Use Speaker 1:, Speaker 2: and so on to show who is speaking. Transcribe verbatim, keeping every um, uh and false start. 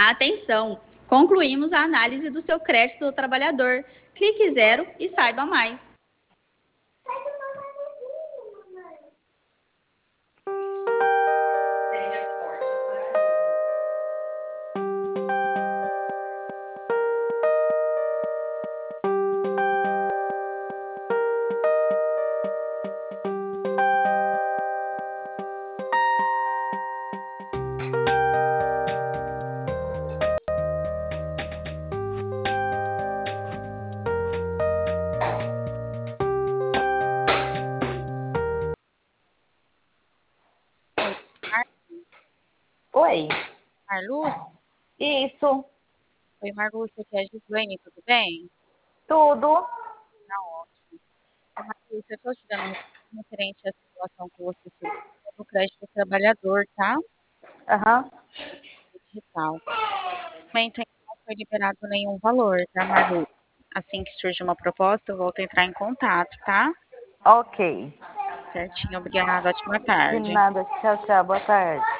Speaker 1: Atenção! Concluímos a análise do seu crédito do trabalhador. Clique zero e saiba mais.
Speaker 2: Oi,
Speaker 3: Marlúcia?
Speaker 2: isso,
Speaker 3: Oi, Marlúcia, aqui é a Gislaine, tudo bem?
Speaker 2: tudo.
Speaker 3: Tá ótimo. Ô, Marlúcia, eu estou te dando um referente à situação que você solicitou do crédito do trabalhador, tá?
Speaker 2: Aham,
Speaker 3: Digital. No momento ainda não foi liberado nenhum valor, tá, Marlúcia? Assim que surge uma proposta, eu volto a entrar em contato, tá?
Speaker 2: ok.
Speaker 3: Certinho, obrigada, ótima
Speaker 2: De
Speaker 3: tarde.
Speaker 2: nada, tchau, tchau, boa tarde.